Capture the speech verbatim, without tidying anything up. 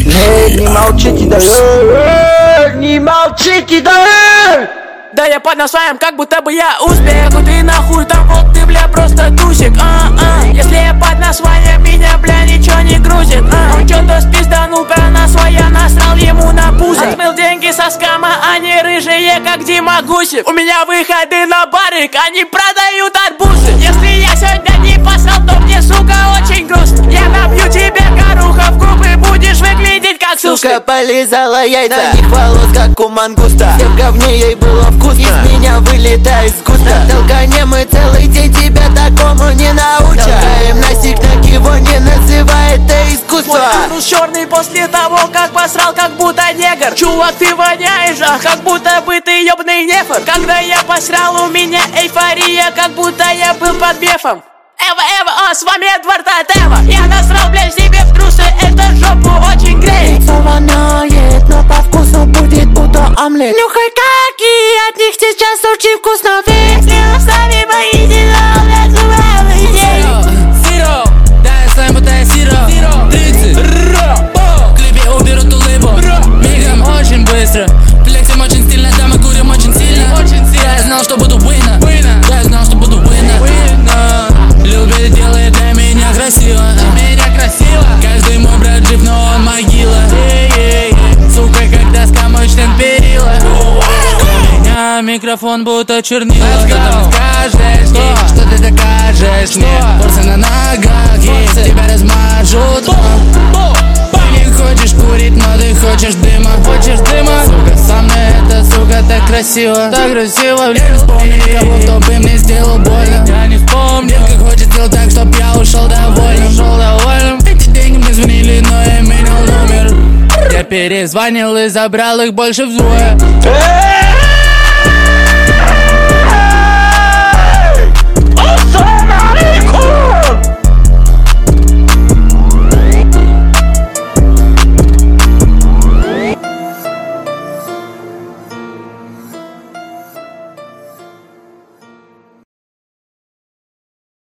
Не молчите, да не молчите, да. Да я под названием, как будто бы я успех. Ну ты нахуй там, вот ты, бля, просто тусик, а, а. Если я под названием, меня, бля, ничего не грузит, а. Он чё-то спизданул, бля, на своя, насрал ему на пузо. Отмыл деньги со скама, они рыжие, как Дима Гусев. У меня выходы на барик, они продают арбузы. Если я сегодня не посрал, то мне, сука, очень грустно. Я набью тебе горуха в губы, будешь выглядеть как суска. Сука полизала яйца, на них волос, как у мангуста. Все в говне ей было вкусно, из меня вылетает скуста. Толканем мы целый день, тебя такому не научат. Толкаем носик, так его не называй, это искусство. Мой черный после того, как посрал, как будто негр. Чувак, ты воняешь, а как будто бы ты ёбный нефор. Когда я посрал, у меня эйфория, как будто я был под бефом. Эва, Эва, а с вами Эдвард от Эва. Я насрал, блядь, себе в трусы, это жопу очень греет. Яйцо воняет, но по вкусу будет будто омлет. Нюхай каки, от них сейчас очень вкусно весь. Если вы сами боитесь, то, блядь, зубы идей. Зиро, дай слайм, будто я Зиро. Тридцать, в клипе уберут улыбу мигом, очень быстро. Плексим очень стильно, да мы курим очень сильно. Я знал, что буду winner, я знал, что буду winner. Любит, делает для меня красиво, меня красиво. Каждый мой брат жив, но он могила. Сука, как доска, мой член перила. У меня микрофон будто чернила. Что ты скажешь, что? Что ты докажешь мне? Порсы на ногах, есть, тебя размажут. Ты не хочешь курить, но ты хочешь дыма. Хочешь дыма? Сука, со мной эта сука так красиво. Так красиво, я не вспомню никого, кто бы мне сделал больно. Я не вспомню, как хочет сделать так, чтоб я ушел довольным. Ушел довольным. Эти деньги мне звонили, но я менял номер. Я перезвонил и забрал их больше вдвое.